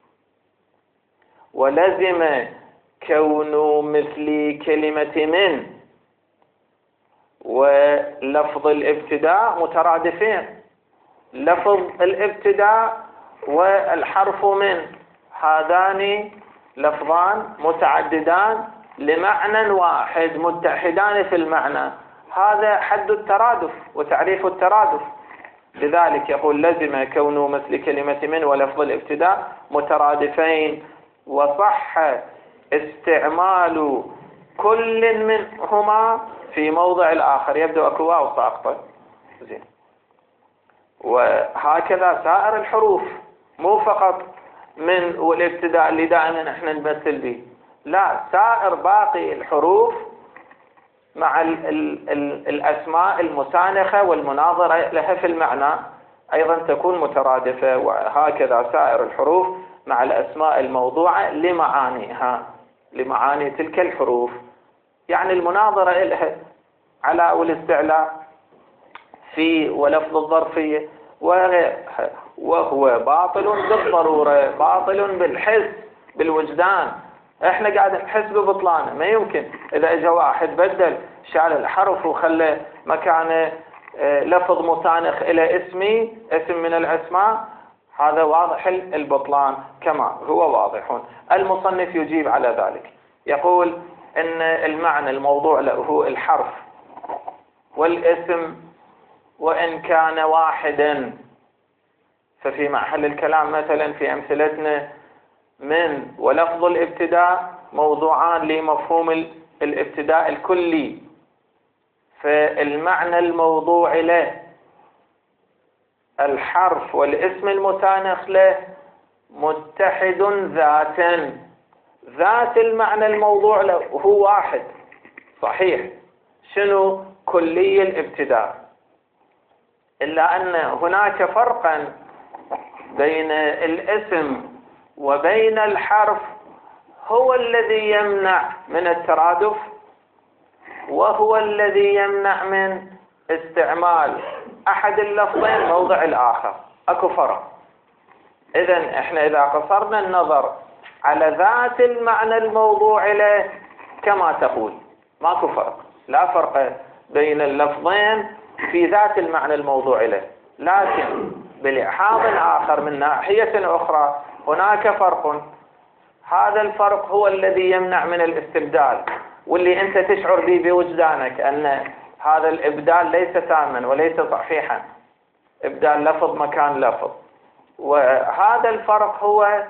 ولزم كون مثل كلمة من ولفظ الابتداء مترادفين. لفظ الابتداء والحرف من هذان لفظان متعددان لمعنى واحد متحدان في المعنى. هذا حد الترادف وتعريف الترادف. لذلك يقول لزم كون مثل كلمة من ولفظ الابتداء مترادفين، وصح استعمال كل منهما في موضع الآخر. يبدو أكو واو ساقطة. زين. وهكذا سائر الحروف، مو فقط من والابتداء اللي دائما احنا نمثل به، لا، سائر باقي الحروف مع ال ال ال الأسماء المسانخة والمناظرة لها في المعنى أيضا تكون مترادفة. وهكذا سائر الحروف مع الأسماء الموضوعة لمعانيها، لمعاني تلك الحروف. يعني المناظرة لها على والاستعلاء في ولفظ الظرفية، وهو باطل بالضرورة، باطل بالحس بالوجدان. احنا قاعد نحس ببطلانه. ما يمكن اذا اجى واحد بدل شال الحرف وخلى مكانه لفظ مسانخ الى اسمي اسم من الاسماء، هذا واضح البطلان كما هو واضح. المصنف يجيب على ذلك، يقول ان المعنى الموضوع له هو الحرف والاسم وان كان واحدا. ففي محل الكلام مثلا في امثلتنا من ولفظ الابتداء موضوعان لمفهوم الابتداء الكلي، فالمعنى الموضوع له الحرف والاسم المتانخ له متحد ذاتا، ذات المعنى الموضوع له هو واحد صحيح، شنو؟ كلي الابتداء، إلا أن هناك فرقا بين الاسم وبين الحرف هو الذي يمنع من الترادف، وهو الذي يمنع من استعمال أحد اللفظين موضع الآخر. أكو فرق. إذن إحنا إذا قصرنا النظر على ذات المعنى الموضوع له كما تقول ماكو فرق، لا فرق بين اللفظين في ذات المعنى الموضوع له، لكن بلحاظ آخر من ناحية أخرى هناك فرق. هذا الفرق هو الذي يمنع من الاستبدال، واللي أنت تشعر به بوجدانك أن هذا الإبدال ليس تاما وليس صحيحا، إبدال لفظ مكان لفظ. وهذا الفرق هو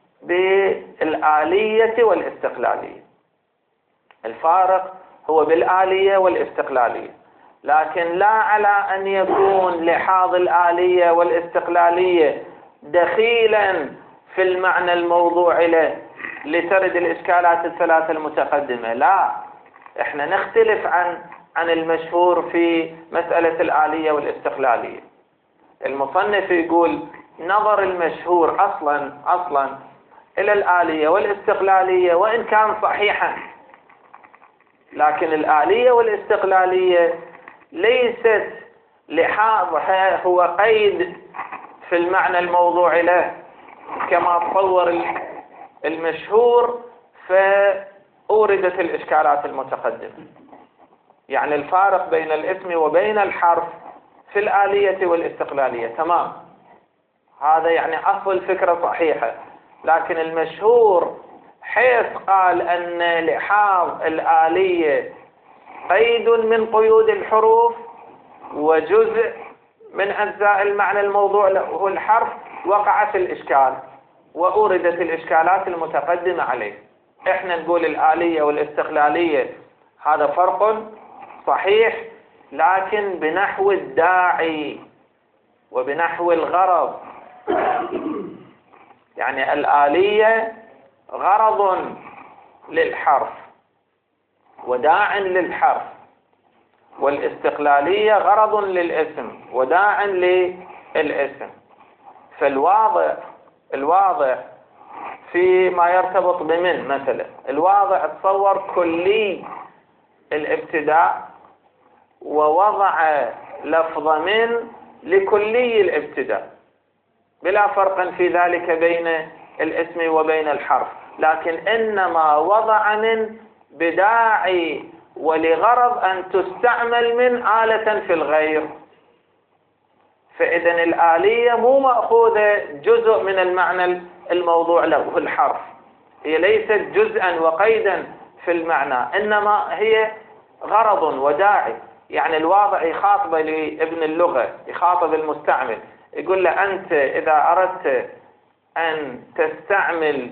بالآلية والاستقلالية. الفارق هو بالآلية والاستقلالية، لكن لا على أن يكون لحاظ الآلية والاستقلالية دخيلا في المعنى الموضوع له لترد الإشكالات الثلاثة المتقدمة. لا، احنا نختلف عن عن المشهور في مسألة الآلية والاستقلالية. المصنف يقول نظر المشهور أصلا أصلا إلى الآلية والاستقلالية وإن كان صحيحا، لكن الآلية والاستقلالية ليست لحاظها هو قيد في المعنى الموضوع له كما تصور المشهور، فأوردت الإشكالات المتقدمة. يعني الفارق بين الاسم وبين الحرف في الآلية والاستقلالية تمام، هذا يعني أصل الفكرة صحيحة، لكن المشهور حيث قال أن لحاظ الآلية قيد من قيود الحروف وجزء من أجزاء المعنى الموضوع له الحرف، وقع في الإشكال وأوردت الإشكالات المتقدمة عليه. إحنا نقول الآلية والاستقلالية هذا فرق صحيح، لكن بنحو الداعي وبنحو الغرض. يعني الآلية غرض للحرف وداع للحرف، والاستقلالية غرض للاسم وداع للاسم. فالواضع الواضع فيما يرتبط بمن مثلا، الواضع تصور كلي الابتداء ووضع لفظ من لكلي الابتداء بلا فرق في ذلك بين الاسم وبين الحرف، لكن إنما وضع من بداعي ولغرض أن تستعمل من آلة في الغير. فإذن الآلية مو مأخوذة جزء من المعنى الموضوع له الحرف، هي ليست جزءا وقيدا في المعنى، إنما هي غرض وداعي. يعني الواضع يخاطب لابن اللغة، يخاطب المستعمل، يقول له أنت إذا أردت أن تستعمل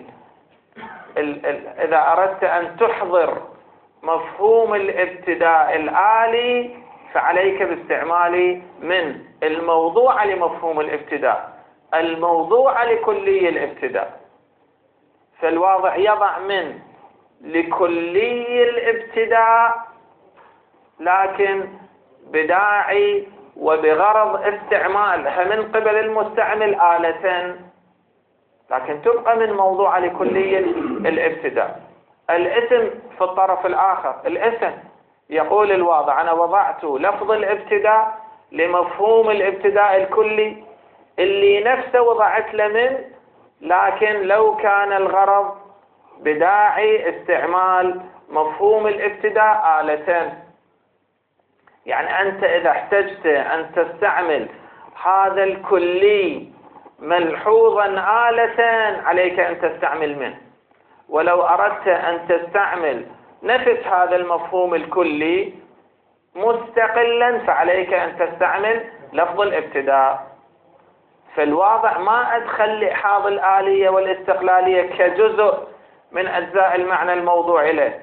إذا أردت أن تحضر مفهوم الابتداء الآلي فعليك باستعمال من الموضوع لمفهوم الابتداء، الموضوع لكلي الابتداء. فالواضع يضع من لكلي الابتداء لكن بداعي وبغرض استعمالها من قبل المستعمل آلة، لكن تبقى من موضوع لكلي الابتداء. الاسم في الطرف الآخر، الاسم يقول الواضع أنا وضعت لفظ الابتداء لمفهوم الابتداء الكلي اللي نفسه وضعت له من، لكن لو كان الغرض بداعي استعمال مفهوم الابتداء آلة. يعني أنت إذا احتجت أن تستعمل هذا الكلي ملحوظا آلة عليك أن تستعمل منه، ولو أردت أن تستعمل نفس هذا المفهوم الكلي مستقلا فعليك أن تستعمل لفظ الابتداء. فالواضع ما أدخل لحاظ الآلية والاستقلالية كجزء من أجزاء المعنى الموضوع له،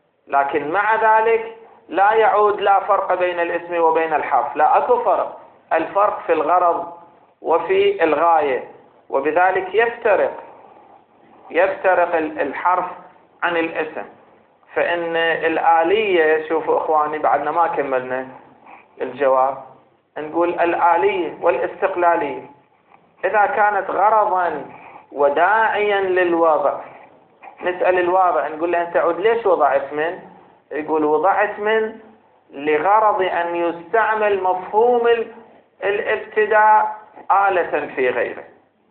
لكن مع ذلك لا يعود لا فرق بين الاسم وبين الحرف، لا أكو فرق. الفرق في الغرض وفي الغاية، وبذلك يفترق يفترق الحرف عن الاسم. فإن الآلية، شوفوا إخواني بعدنا ما كملنا الجواب، نقول الآلية والاستقلالية إذا كانت غرضا وداعيا للوضع، نسأل الواضع نقول له أنت عود ليش وضعت من؟ يقول وضعت من لغرض أن يستعمل مفهوم الابتداء آلة في غيره.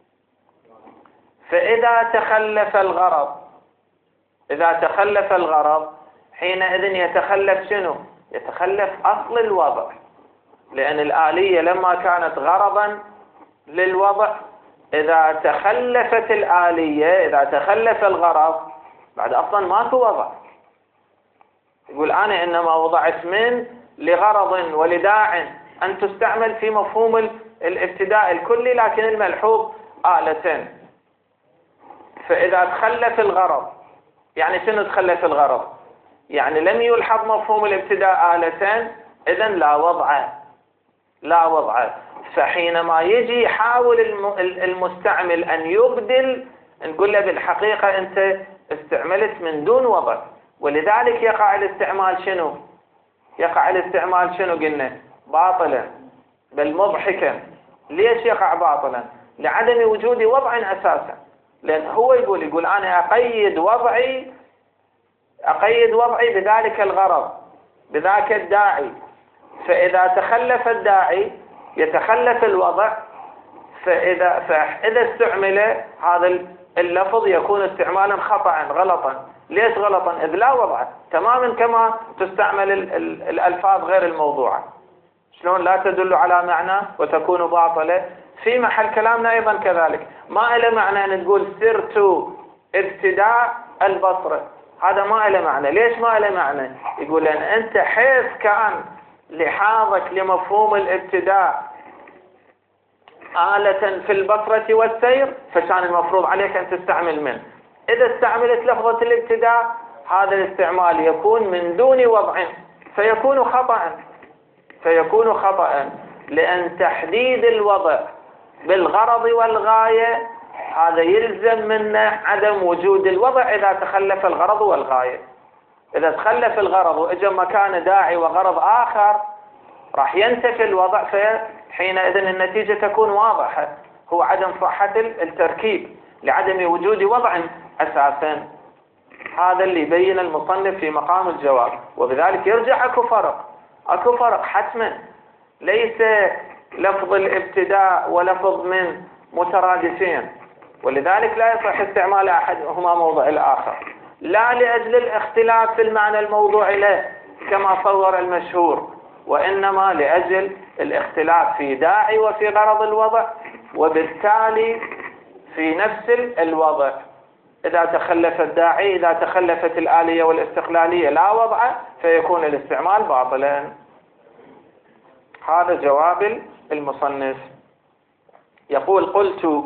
فإذا تخلف الغرض إذا تخلف الغرض حينئذ يتخلف شنو؟ يتخلف أصل الوضع، لأن الآلية لما كانت غرضا للوضع إذا تخلفت الآلية إذا تخلف الغرض بعد أصلا ماكو وضع. يقول أنا إنما وضعت من لغرض ولداع أن تستعمل في مفهوم الابتداء الكلي، لكن الملحوظ آلة. فإذا تخلف الغرض يعني شنو تخلف الغرض؟ يعني لم يلحظ مفهوم الابتداء آلة، إذن لا وضع لا وضع. فحينما يجي يحاول المستعمل أن يبدل نقول له بالحقيقة أنت استعملت من دون وضع، ولذلك يقع الاستعمال شنو؟ يقع الاستعمال شنو قلنا؟ باطلا بل مضحكا. ليش يقع باطلا؟ لعدم وجود وضع أساسا. لأن هو يقول يقول أنا أقيد وضعي أقيد وضعي بذلك الغرض بذاك الداعي، فإذا تخلف الداعي يتخلف الوضع. فإذا فإذا استعمل هذا اللفظ يكون استعمالا خطأ غلطا. ليش غلطا؟ إذ لا وضع، تماما كما تستعمل الألفاظ غير الموضوعة. شلون لا تدل على معنى وتكون باطلة؟ في محل كلامنا أيضا كذلك. ما إلى معنى أن تقول سرت ابتداء البصرة، هذا ما إلى معنى. ليش ما إلى معنى؟ يقول أن أنت حيث كان لحاظك لمفهوم الابتداء آلة في البصرة والسير فكان المفروض عليك أن تستعمل من. إذا استعملت لفظة الابتداء هذا الاستعمال يكون من دون وضع فيكون خطأ فيكون خطأ لأن تحديد الوضع بالغرض والغاية هذا يلزم منه عدم وجود الوضع إذا تخلف الغرض والغاية. إذا تخلف الغرض وإجا مكان داعي وغرض آخر راح ينتفي الوضع، فحينئذ النتيجة تكون واضحة، هو عدم صحة التركيب لعدم وجود وضع أساسا. هذا اللي يبين المصنف في مقام الجواب. وبذلك يرجع أكو فرق أكو فرق حتما، ليس لفظ الابتداء ولفظ من مترادفين، ولذلك لا يصح استعمال أحدهما موضع الآخر، لا لأجل الاختلاف في المعنى الموضوع له كما صور المشهور، وإنما لأجل الاختلاف في داعي وفي غرض الوضع، وبالتالي في نفس الوضع. إذا تخلف الداعي إذا تخلفت الآلية والاستقلالية لا وضع فيكون الاستعمال باطلا. هذا جواب المصنف. يقول قلت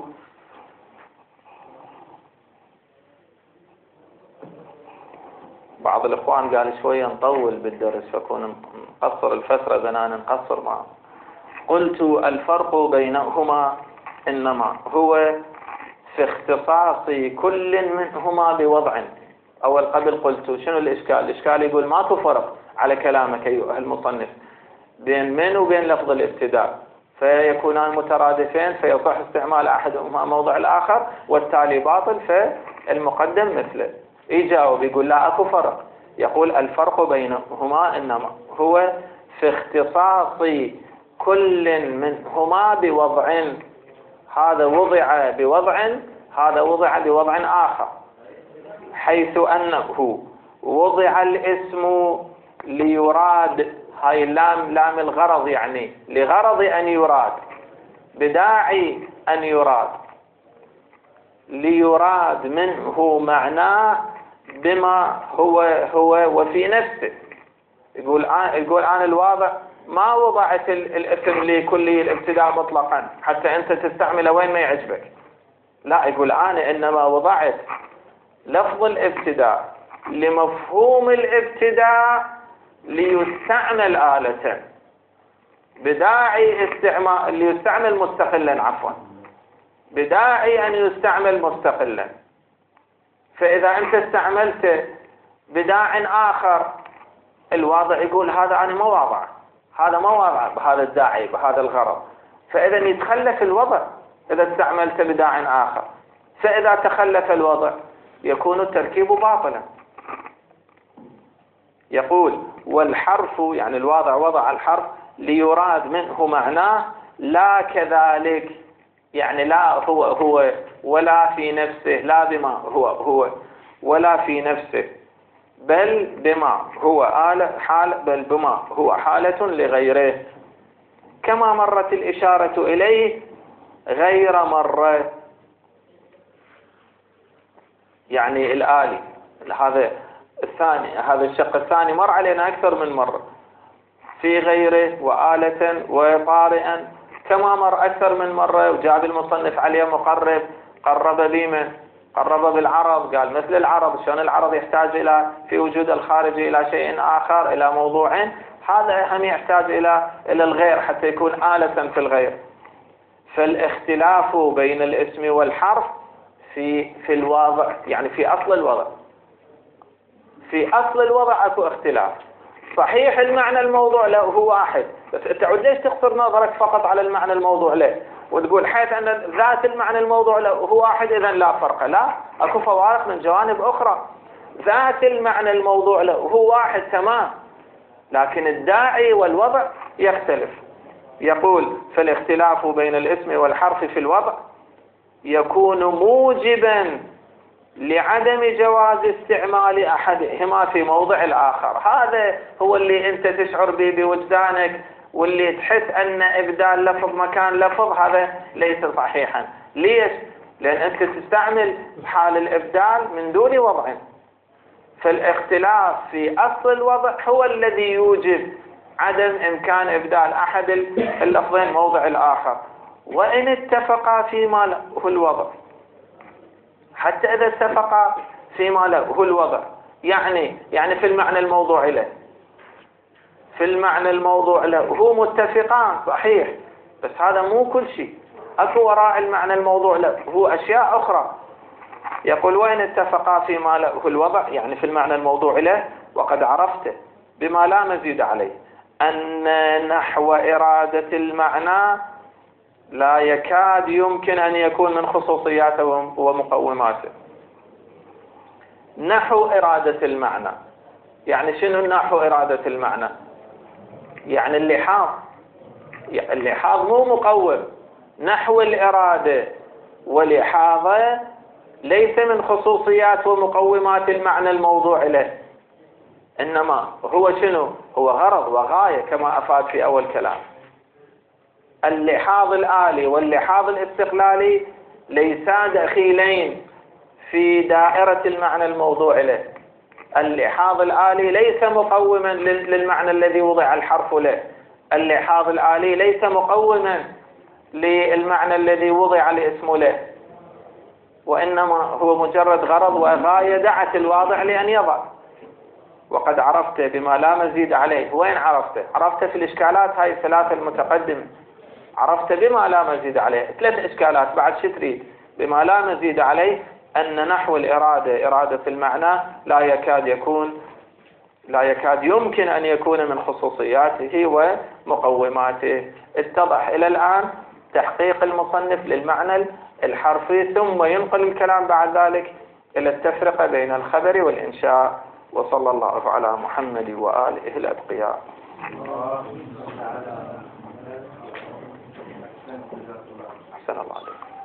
بعض الإخوان قال شوية نطول بالدرس فكون نقصر الفترة بنانا نقصر معه. قلت الفرق بينهما إنما هو في اختصاص كل منهما بوضع. أول قبل قلت شنو الإشكال؟ الإشكال يقول ماكو فرق على كلامك أيها المصنف بين من وبين لفظ الابتداء، فيكونان مترادفين فيصح استعمال أحدهما موضع الآخر والتالي باطل فالمقدم مثله. يجاوب يقول لا أكو فرق. يقول الفرق بينهما إنما هو في اختصاص كل منهما بوضع. هذا وضع بوضع هذا وضع بوضع آخر، حيث أنه وضع الاسم ليراد، هاي لام لام الغرض يعني لغرض أن يراد بداعي أن يراد ليراد منه معناه بما هو هو وفي نفسه. يقول يقول أنا الواضع ما وضعت الاسم لكلي الابتداء مطلقا حتى أنت تستعمله وين ما يعجبك، لا يقول أنا إنما وضعت لفظ الابتداء لمفهوم الابتداء ليستعمل آلة. بداعي استعمال اللي يستعمل مستقلا عفوا بداعي أن يستعمل مستقلا. فإذا أنت استعملت بداع آخر الواضع يقول هذا أنا ما واضع، هذا ما واضع بهذا الداعي بهذا الغرض، فإذا يتخلف الوضع إذا استعملت بداع آخر. فإذا تخلف الوضع يكون التركيب باطلا. يقول والحرف يعني الواضع وضع الحرف ليراد منه معناه لا كذلك، يعني لا هو هو ولا في نفسه، لا بما هو هو ولا في نفسه، بل بما هو آلة حال بل بما هو حالة لغيره، كما مرت الإشارة إليه غير مرة. يعني الآلي هذا الثاني، هذا الشق الثاني مر علينا أكثر من مرة في غيره وآلة وطارئا، كما مر أكثر من مرة. وجاب المصنف عليه مقرب، قرب بما قرب بالعرض، قال مثل العرض، شلون العرض يحتاج إلى في وجود الخارج إلى شيء آخر إلى موضوع، هذا هم يحتاج إلى إلى الغير حتى يكون آلة في الغير. فالاختلاف بين الاسم والحرف في في الوضع، يعني في أصل الوضع، في أصل الوضع أكو اختلاف. صحيح المعنى الموضوع له هو واحد، بس أنت ليش تقصر نظرك فقط على المعنى الموضوع له وتقول حيث أن ذات المعنى الموضوع له هو واحد إذن لا فرق؟ لا، أكو فوارق من جوانب أخرى. ذات المعنى الموضوع له هو واحد تمام، لكن الداعي والوضع يختلف. يقول فالاختلاف بين الاسم والحرف في الوضع يكون موجبا لعدم جواز استعمال أحدهما في موضع الآخر. هذا هو اللي أنت تشعر به بوجدانك، واللي تحس أن إبدال لفظ مكان لفظ هذا ليس صحيحا. ليش؟ لأن أنت تستعمل حال الإبدال من دون وضع. فالاختلاف في أصل الوضع هو الذي يوجب عدم إمكان إبدال أحد اللفظين موضع الآخر، وإن اتفقا فيما له الوضع. حتى إذا اتفقا فيما له الوضع، يعني يعني في المعنى الموضوع له، في المعنى الموضوع له هو متفقان صحيح، بس هذا مو كل شيء، أكو وراء المعنى الموضوع له هو أشياء أخرى. يقول وإن اتفقا فيما له الوضع، يعني في المعنى الموضوع له، وقد عرفت بما لا مزيد عليه أن نحو إرادة المعنى لا يكاد يمكن أن يكون من خصوصياته ومقوماته. نحو إرادة المعنى يعني شنو نحو إرادة المعنى؟ يعني اللحاظ، اللحاظ مو مقوم. نحو الإرادة واللحاظة ليس من خصوصيات ومقومات المعنى الموضوع له، إنما هو شنو؟ هو غرض وغاية كما أفاد في أول كلام. اللحاظ الآلي واللحاظ الاستقلالي ليسا دخيلين في دائرة المعنى الموضوع له. اللحاظ الآلي ليس مقوما للمعنى الذي وضع الحرف له، اللحاظ الآلي ليس مقوما للمعنى الذي وضع الاسم له، وإنما هو مجرد غرض وغاية دعت الواضع لأن يضع. وقد عرفت بما لا مزيد عليه. وين عرفت؟ عرفت في الإشكالات هاي الثلاثة المتقدمة، عرفت بما لا مزيد عليه ثلاث إشكالات. بعد شو تريد؟ بما لا مزيد عليه أن نحو الإرادة إرادة المعنى لا يكاد يكون لا يكاد يمكن أن يكون من خصوصياته ومقوماته. اتضح إلى الآن تحقيق المصنف للمعنى الحرفي، ثم ينقل الكلام بعد ذلك إلى التفرقة بين الخبر والإنشاء. وصلى الله على محمد وآله الأتقياء. أحسن الله عليكم.